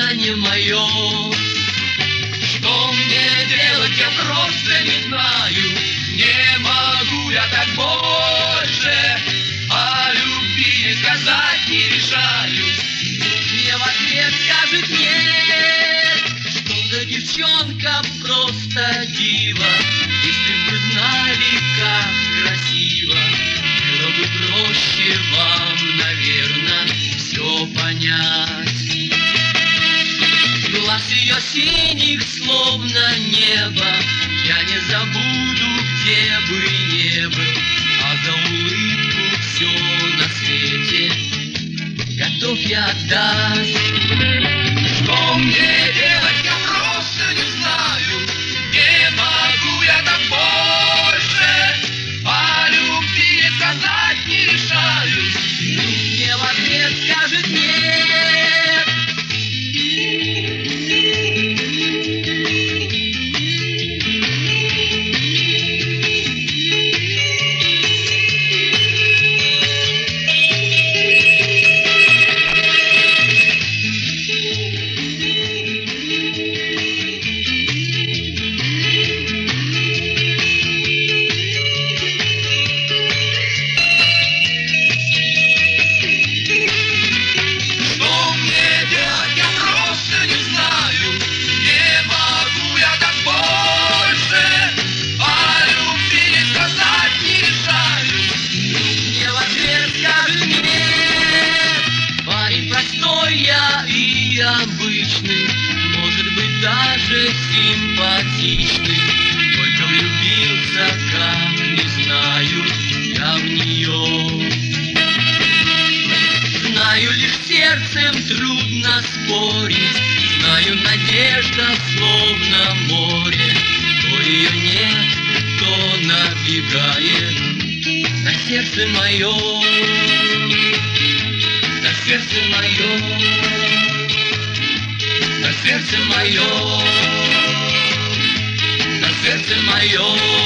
не мое. Что мне делать, я просто не знаю. Не могу я так больше, о любви сказать не решаюсь. Мне в ответ скажет нет, что за девчонка просто дива. Если бы знали, как красиво, было бы проще вам, наверное, все понять. Глаз ее синих, словно небо, я не забуду, где бы не был, а за улыбку все на свете готов я отдать. Что мне делать, я просто не знаю. Не могу я так больше, о любви сказать не решаюсь. Мне в ответ скажет нет. Обычный, может быть, даже симпатичный, только влюбился, как не знаю я в нее. Знаю, лишь сердцем трудно спорить, знаю, надежда словно море, то ее нет, то набегает на сердце мое, на сердце мое. На сердце мое, на сердце мое.